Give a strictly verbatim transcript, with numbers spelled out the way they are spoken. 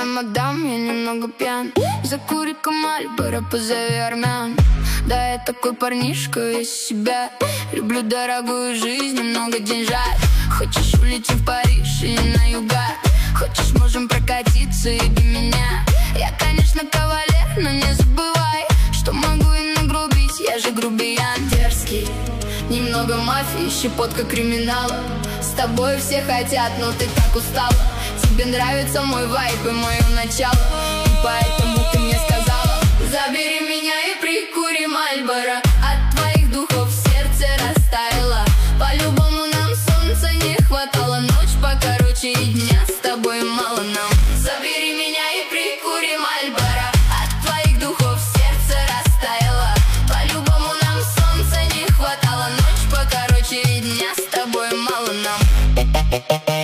мадам, я немного пьян. Закури-ка Мальборо, позови армян. Да, я такой парнишка из себя. Люблю дорогую жизнь, немного деньжат. Хочешь, улетим в Париж и на юга. Хочешь, можем прокатиться и без меня. Я, конечно, кавалер, но не забывай, что могу и нагрубить, я же грубиян. Дерзкий, немного мафии, щепотка криминала. С тобой все хотят, но ты так устала. Тебе нравится мой вайб и мое начало, и поэтому ты мне сказала: забери меня и прикури Мальборо. От твоих духов сердце растаяло. По-любому нам солнца не хватало. Ночь покороче и дня с тобой мало нам. Забери меня и прикури Мальборо. От твоих духов сердце растаяло. По-любому нам солнца не хватало. Ночь покороче и дня с тобой мало нам.